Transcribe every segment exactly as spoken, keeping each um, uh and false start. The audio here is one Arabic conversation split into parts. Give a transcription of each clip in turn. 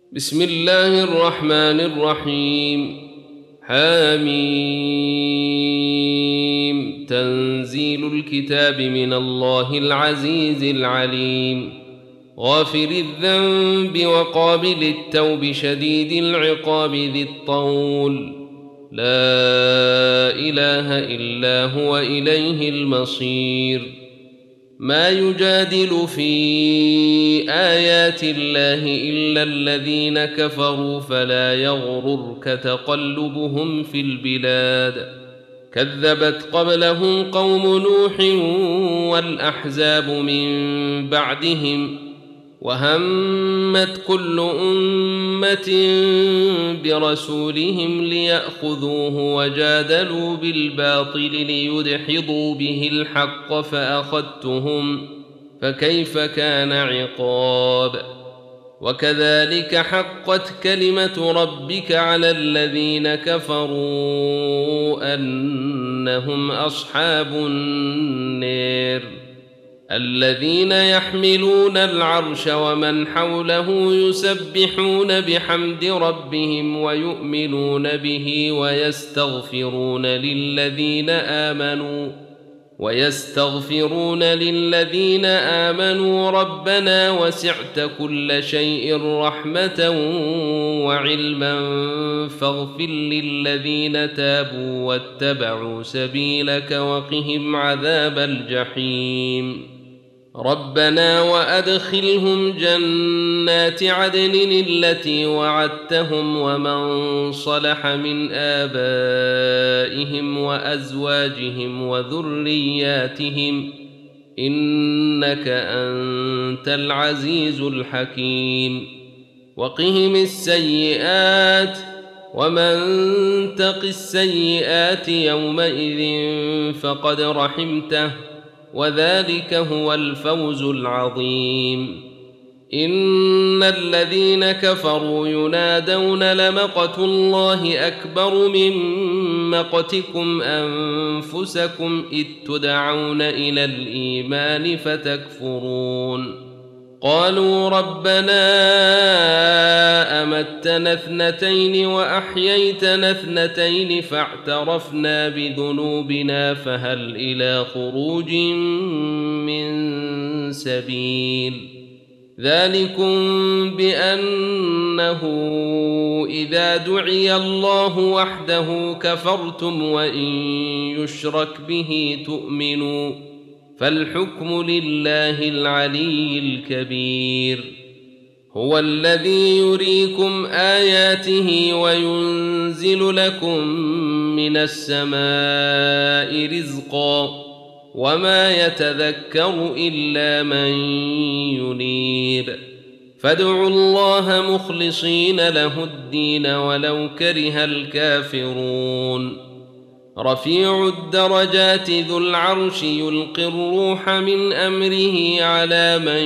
بسم الله الرحمن الرحيم. حميم. تنزيل الكتاب من الله العزيز العليم، غافر الذنب وقابل التوب شديد العقاب ذي الطول، لا إله إلا هو إليه المصير. ما يجادل في آيات الله إلا الذين كفروا فلا يغررك تقلبهم في البلاد. كذبت قبلهم قوم نوح والأحزاب من بعدهم، وهمت كل أمة برسولهم ليأخذوه وجادلوا بالباطل ليدحضوا به الحق فأخذتهم، فكيف كان عقاب. وكذلك حقت كلمة ربك على الذين كفروا أنهم أصحاب النار. الذين يحملون العرش ومن حوله يسبحون بحمد ربهم ويؤمنون به ويستغفرون للذين آمنوا ويستغفرون للذين آمنوا ربنا وسعت كل شيء رحمة وعلما فاغفر للذين تابوا واتبعوا سبيلك وقهم عذاب الجحيم. ربنا وأدخلهم جنات عدن التي وعدتهم ومن صلح من آبائهم وأزواجهم وذرياتهم إنك أنت العزيز الحكيم. وقهم السيئات ومن تق السيئات يومئذ فقد رحمته وذلك هو الفوز العظيم. إن الذين كفروا ينادون لمقت الله أكبر من مقتكم أنفسكم إذ تدعون إلى الإيمان فتكفرون. قالوا ربنا أمتنا اثنتين وأحييتنا اثنتين فاعترفنا بذنوبنا فهل إلى خروج من سبيل. ذلكم بأنه إذا دعي الله وحده كفرتم وإن يشرك به تؤمنوا، فالحكم لله العلي الكبير. هو الذي يريكم آياته وينزل لكم من السماء رزقا وما يتذكر إلا من ينيب. فادعوا الله مخلصين له الدين ولو كره الكافرون. رفيع الدرجات ذو العرش يلقي الروح من أمره على من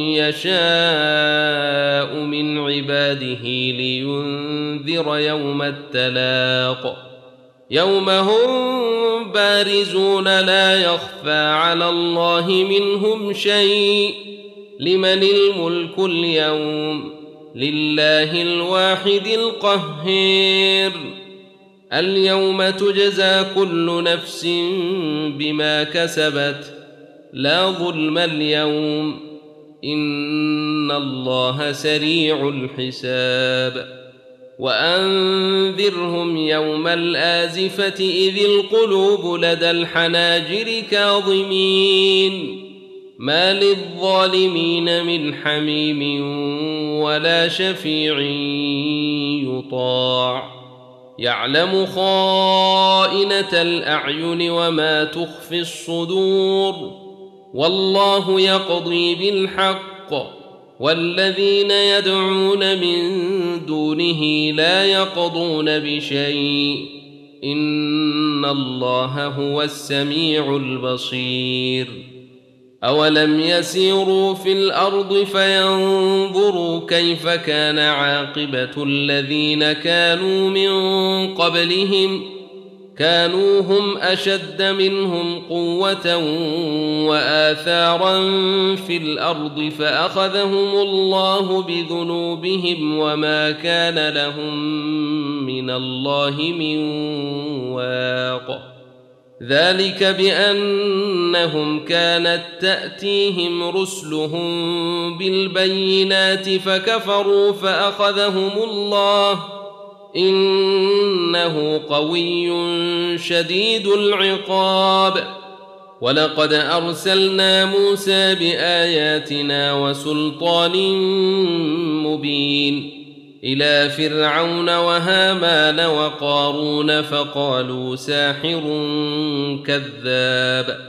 يشاء من عباده لينذر يوم التلاق، يوم هم بارزون لا يخفى على الله منهم شيء. لمن الملك اليوم؟ لله الواحد القهار. اليوم تجزى كل نفس بما كسبت لا ظلم اليوم إن الله سريع الحساب. وأنذرهم يوم الآزفة إذ القلوب لدى الحناجر كاظمين ما للظالمين من حميم ولا شفيع يطاع. يعلم خائنة الأعين وما تخفي الصدور، والله يقضي بالحق والذين يدعون من دونه لا يقضون بشيء إن الله هو السميع البصير. أولم يسيروا في الأرض فينظروا كيف كان عاقبة الذين كانوا من قبلهم كانوا هم أشد منهم قوة وآثارا في الأرض فأخذهم الله بذنوبهم وما كان لهم من الله من واق ذلك بأنهم كانت تأتيهم رسلهم بالبينات فكفروا فأخذهم الله إنه قوي شديد العقاب ولقد أرسلنا موسى بآياتنا وسلطان مبين إلى فرعون وهامان وقارون فقالوا ساحر كذاب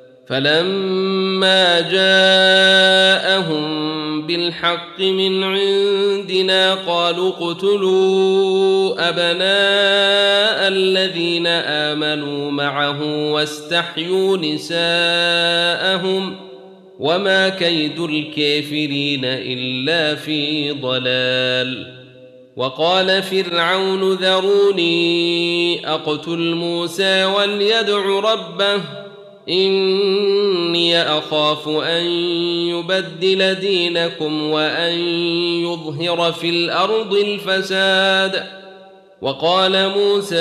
فلما جاءهم بالحق من عندنا قالوا اقتلوا أبناء الذين آمنوا معه واستحيوا نساءهم وما كيد الكافرين إلا في ضلال وقال فرعون ذروني أقتل موسى وليدع ربه إني أخاف أن يبدل دينكم وأن يظهر في الأرض الفساد وقال موسى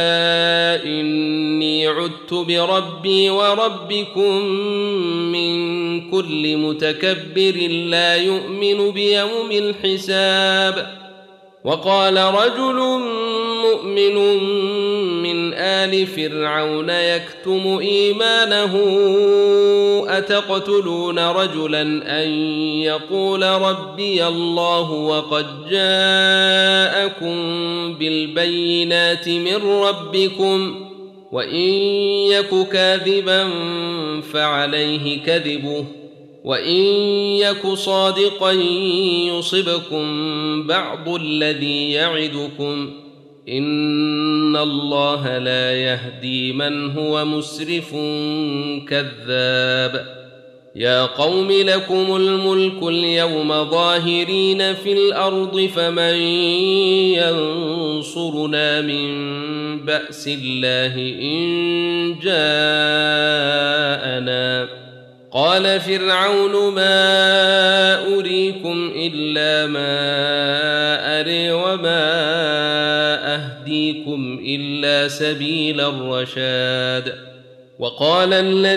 إني عدت بربي وربكم من كل متكبر لا يؤمن بيوم الحساب وقال رجل مؤمن من آل فرعون يكتم إيمانه أتقتلون رجلا أن يقول ربي الله وقد جاءكم بالبينات من ربكم وإن يك كاذبا فعليه كذبه وإن يك صادقا يصبكم بعض الذي يعدكم إن الله لا يهدي من هو مسرف كذاب يا قوم لكم الملك اليوم ظاهرين في الأرض فمن ينصرنا من بأس الله إن جاءنا قال فرعون ما أريكم إلا ما أري وما أهديكم إلا سبيل الرشاد وقال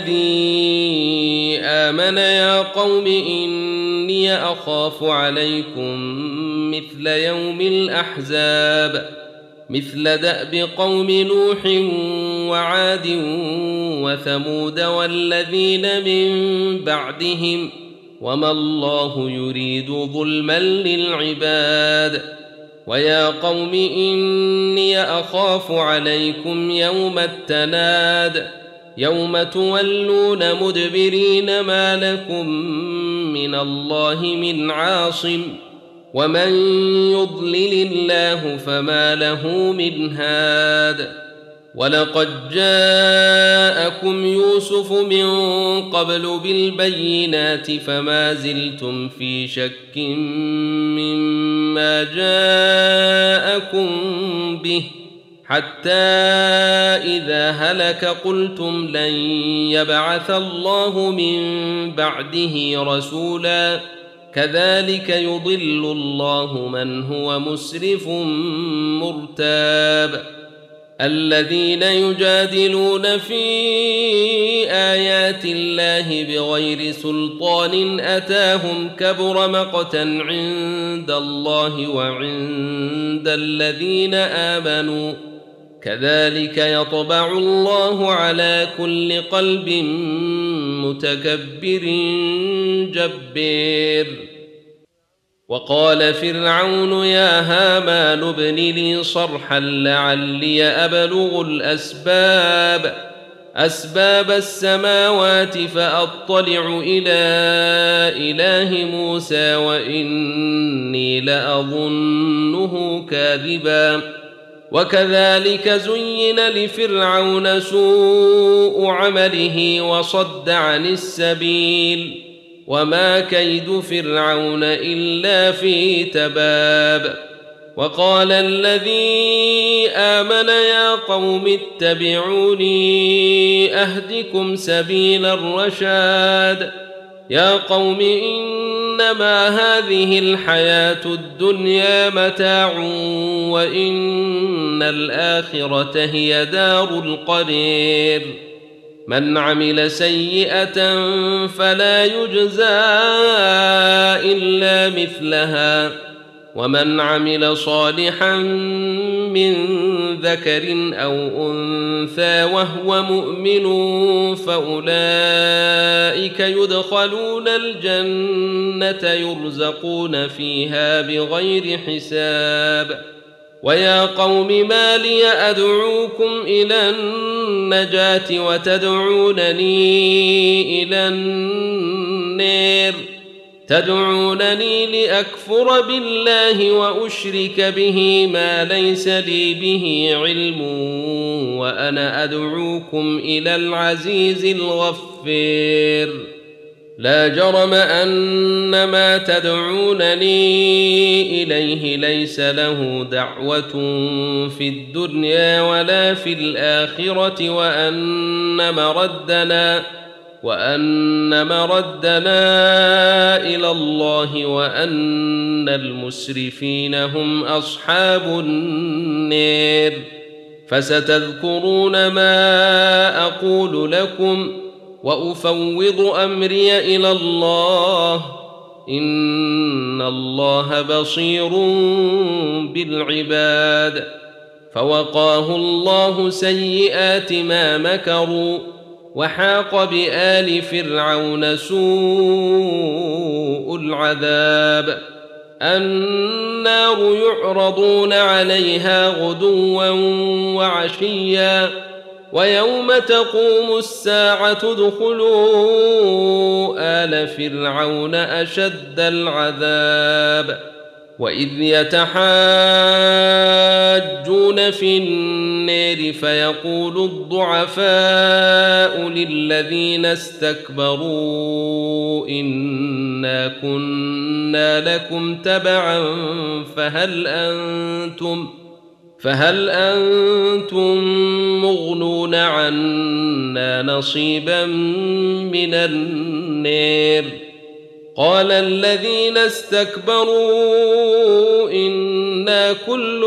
الذي آمن يا قوم إني أخاف عليكم مثل يوم الأحزاب مثل دأب قوم نوح وعاد وثمود والذين من بعدهم وما الله يريد ظلما للعباد ويا قوم إني أخاف عليكم يوم التناد يوم تولون مدبرين ما لكم من الله من عاصم ومن يضلل الله فما له من هاد ولقد جاءكم يوسف من قبل بالبينات فما زلتم في شك مما جاءكم به حتى إذا هلك قلتم لن يبعث الله من بعده رسولا كذلك يضل الله من هو مسرف مرتاب الذين يجادلون في آيات الله بغير سلطان أتاهم كبر مقتا عند الله وعند الذين آمنوا كذلك يطبع الله على كل قلب متكبر جبار وقال فرعون يا هامان ابن لي صرحا لعلي أبلغ الأسباب أسباب السماوات فأطلع إلى إله موسى وإني لأظنه كاذبا وكذلك زين لفرعون سوء عمله وصد عن السبيل وما كيد فرعون إلا في تباب وقال الذي آمن يا قوم اتبعوني أهدكم سبيل الرشاد يا قوم إنما هذه الحياة الدنيا متاع وإن الآخرة هي دار القرير من عمل سيئة فلا يجزى إلا مثلها ومن عمل صالحا من ذكر أو أنثى وهو مؤمن فأولئك يدخلون الجنة يرزقون فيها بغير حساب ويا قوم ما لي أدعوكم إلى النجاة وتدعونني إلى النار تدعونني لأكفر بالله وأشرك به ما ليس لي به علم وأنا أدعوكم إلى العزيز الغفير لا جرم أن ما تدعونني إليه ليس له دعوة في الدنيا ولا في الآخرة وأن مردنا وأن مردنا إلى الله وأن المسرفين هم أصحاب النار فستذكرون ما أقول لكم وأفوض أمري إلى الله إن الله بصير بالعباد فوقاه الله سيئات ما مكروا وحاق بآل فرعون سوء العذاب النار يعرضون عليها غدوا وعشيا ويوم تقوم الساعة ادخلوا آل فرعون أشد العذاب وإذ يتحاجون في النار فيقول الضعفاء للذين استكبروا إنا كنا لكم تبعا فهل أنتم فهل أنتم مغنون عنا نصيبا من النار قال الذين استكبروا إنا كل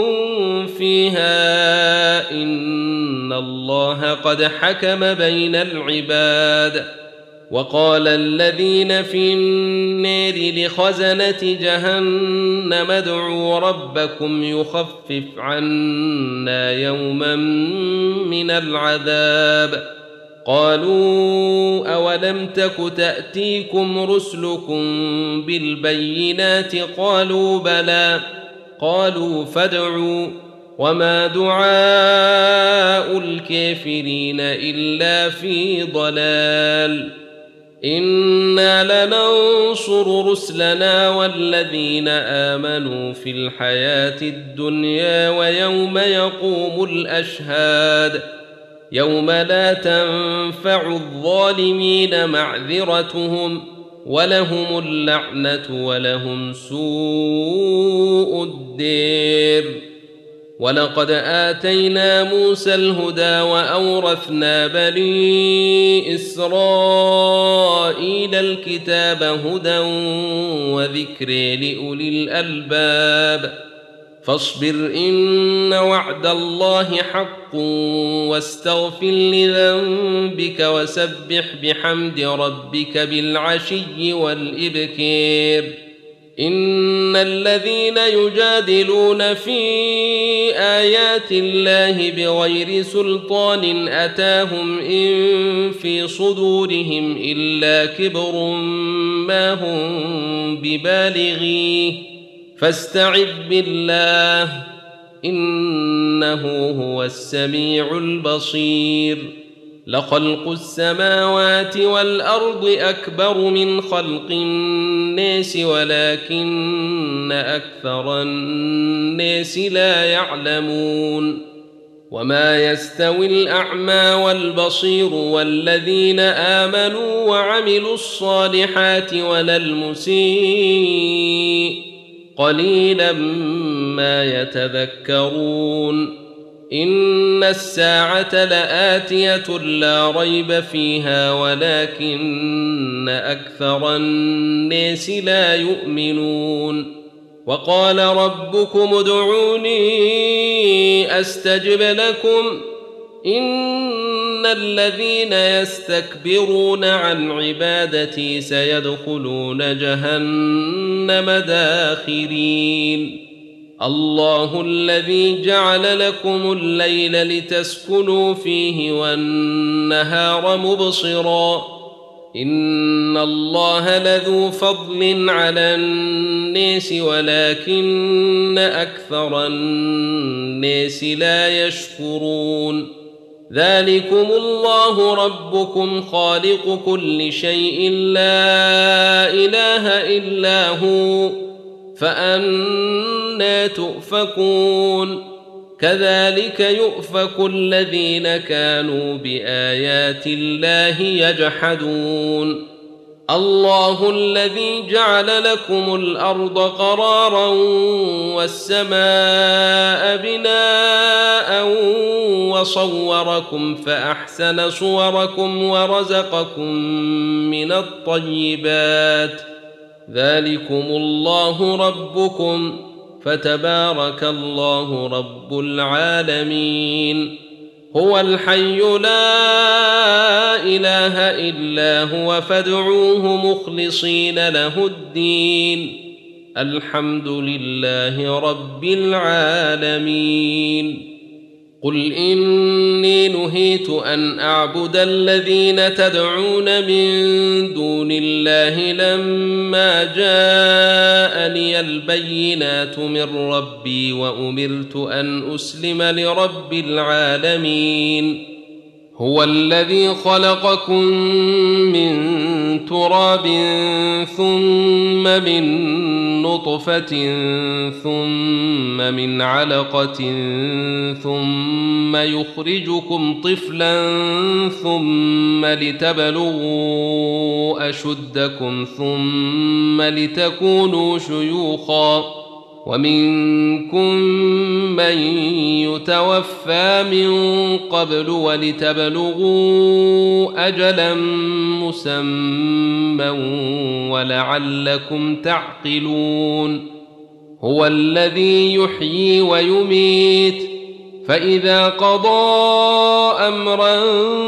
فيها إن الله قد حكم بين العباد وقال الذين في النار لخزنة جهنم ادعوا ربكم يخفف عنا يوما من العذاب قالوا أولم تك تأتيكم رسلكم بالبينات قالوا بلى قالوا فادعوا وما دعاء الكافرين إلا في ضلال إنا لننصر رسلنا والذين آمنوا في الحياة الدنيا ويوم يقوم الأشهاد يوم لا تنفع الظالمين معذرتهم ولهم اللعنة ولهم سوء الدير ولقد آتينا موسى الهدى وأورثنا بني إسرائيل الكتاب هدى وذكر لأولي الألباب فاصبر إن وعد الله حق واستغفر لذنبك وسبح بحمد ربك بالعشي والإبكير إن الذين يجادلون في آيات الله بغير سلطان أتاهم إن في صدورهم إلا كبر ما هم ببالغيه فاستعذ بالله إنه هو السميع البصير لخلق السماوات والأرض أكبر من خلق الناس ولكن أكثر الناس لا يعلمون وما يستوي الأعمى والبصير والذين آمنوا وعملوا الصالحات ولا المسيء قليلا ما يتذكرون إن الساعة لآتية لا ريب فيها ولكن أكثر الناس لا يؤمنون وقال ربكم ادعوني أستجب لكم إن الذين يستكبرون عن عبادتي سيدخلون جهنم داخرين الله الذي جعل لكم الليل لتسكنوا فيه والنهار مبصرا إن الله لذو فضل على الناس ولكن أكثر الناس لا يشكرون ذلكم الله ربكم خالق كل شيء لا إله إلا هو فأنى تؤفكون كذلك يؤفك الذين كانوا بآيات الله يجحدون الله الذي جعل لكم الأرض قرارا والسماء بناء وصوركم فأحسن صوركم ورزقكم من الطيبات ذلكم الله ربكم فتبارك الله رب العالمين هو الحي لا إله إلا هو فادعوه مخلصين له الدين الحمد لله رب العالمين قل إني نهيت أن أعبد الذين تدعون من دون الله لما جاءني البينات من ربي وأمرت أن أسلم لرب العالمين هو الذي خلقكم من تراب ثم من نطفة ثم من علقة ثم يخرجكم طفلا ثم لتبلغوا أشدكم ثم لتكونوا شيوخا ومنكم من يتوفى من قبل ولتبلغوا أجلا مسمى ولعلكم تعقلون هو الذي يحيي ويميت فإذا قضى أمرا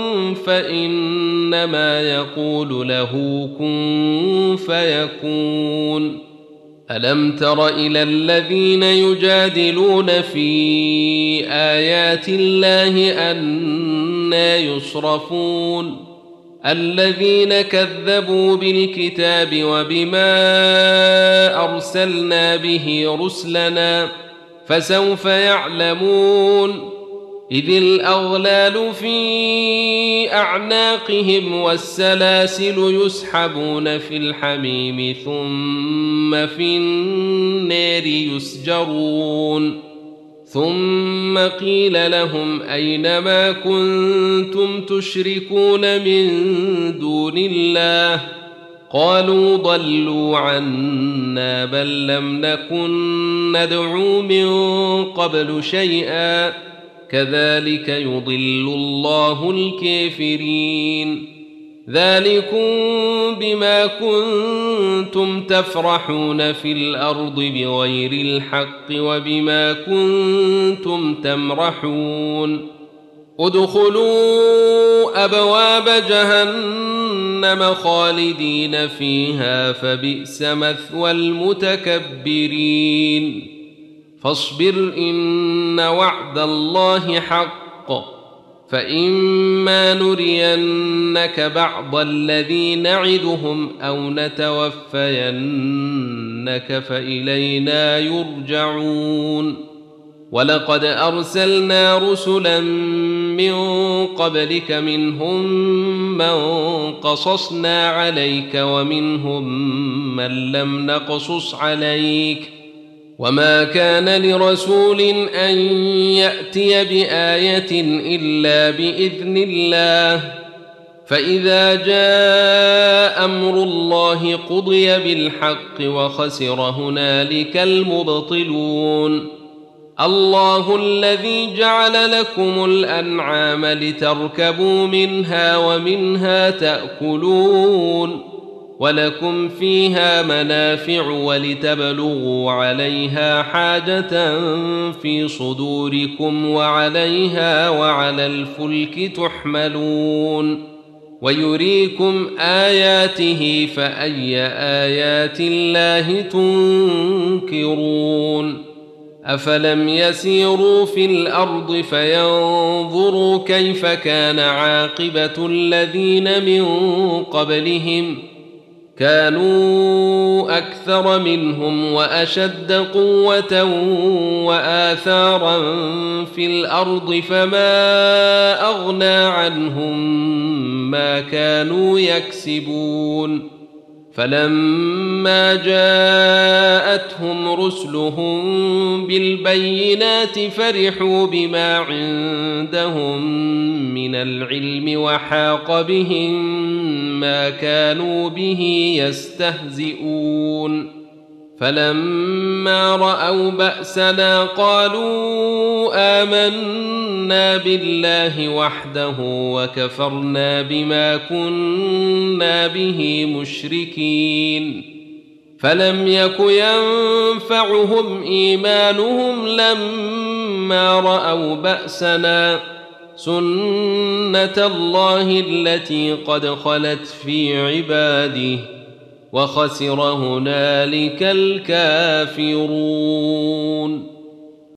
فإنما يقول له كن فيكون ألم تر إلى الذين يجادلون في آيات الله أنى يصرفون الذين كذبوا بالكتاب وبما أرسلنا به رسلنا فسوف يعلمون إذ الأغلال في أعناقهم والسلاسل يسحبون في الحميم ثم في النار يسجرون ثم قيل لهم أين ما كنتم تشركون من دون الله قالوا ضلوا عنا بل لم نكن ندعو من قبل شيئا كذلك يضل الله الكافرين ذلكم بما كنتم تفرحون في الأرض بغير الحق وبما كنتم تمرحون ادخلوا أبواب جهنم خالدين فيها فبئس مثوى المتكبرين فاصبر إن وعد الله حق فإما نرينك بعض الذي نعدهم أو نتوفينك فإلينا يرجعون ولقد أرسلنا رسلا من قبلك منهم من قصصنا عليك ومنهم من لم نقصص عليك وما كان لرسول أن يأتي بآية إلا بإذن الله فإذا جاء أمر الله قضي بالحق وخسر هنالك المبطلون. الله الذي جعل لكم الأنعام لتركبوا منها ومنها تأكلون ولكم فيها منافع ولتبلغوا عليها حاجة في صدوركم وعليها وعلى الفلك تحملون ويريكم آياته فأي آيات الله تنكرون. أفلم يسيروا في الأرض فينظروا كيف كان عاقبة الذين من قبلهم كانوا أكثر منهم وأشد قوة وآثارا في الأرض فما أغنى عنهم ما كانوا يكسبون. فلما جاءتهم رسلهم بالبينات فرحوا بما عندهم من العلم وحاق بهم ما كانوا به يستهزئون. فلما رأوا بأسنا قالوا آمنا بالله وحده وكفرنا بما كنا به مشركين. فلم يك ينفعهم إيمانهم لما رأوا بأسنا سنة الله التي قد خلت في عباده وخسر هنالك الكافرون.